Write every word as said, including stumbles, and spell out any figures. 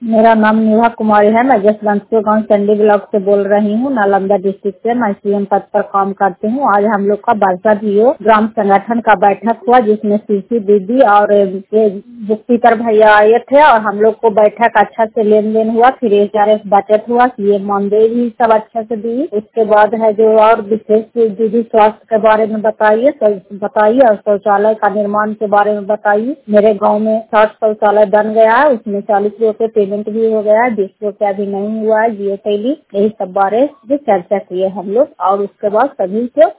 मेरा नाम नेहा कुमारी है। मैं जसवंतपुर गांव चंडी ब्लॉक से बोल रही हूँ, नालंदा डिस्ट्रिक्ट से। मैं सीएम पद पर काम करती हूँ। आज हम लोग का बारसा डीओ ग्राम संगठन का बैठक हुआ, जिसमें सीसी दीदी और स्पीकर भैया आए थे और हम लोग को बैठक अच्छा से लेन देन हुआ। फिर एच आर एस बचत हुआ, सीएम मानदेय भी सब अच्छा से दी। उसके बाद है जो और विशेष दीदी स्वास्थ्य के बारे में बताइए बताइए और शौचालय का निर्माण के बारे में बताइए। मेरे गाँव में साठ शौचालय बन गया है, उसमें चालीस रुपए पेमेंट भी हो गया है, बीस रुपया अभी नहीं हुआ है जियो टेली। यही सब बारे में चर्चा किए हम लोग और उसके बाद सभी को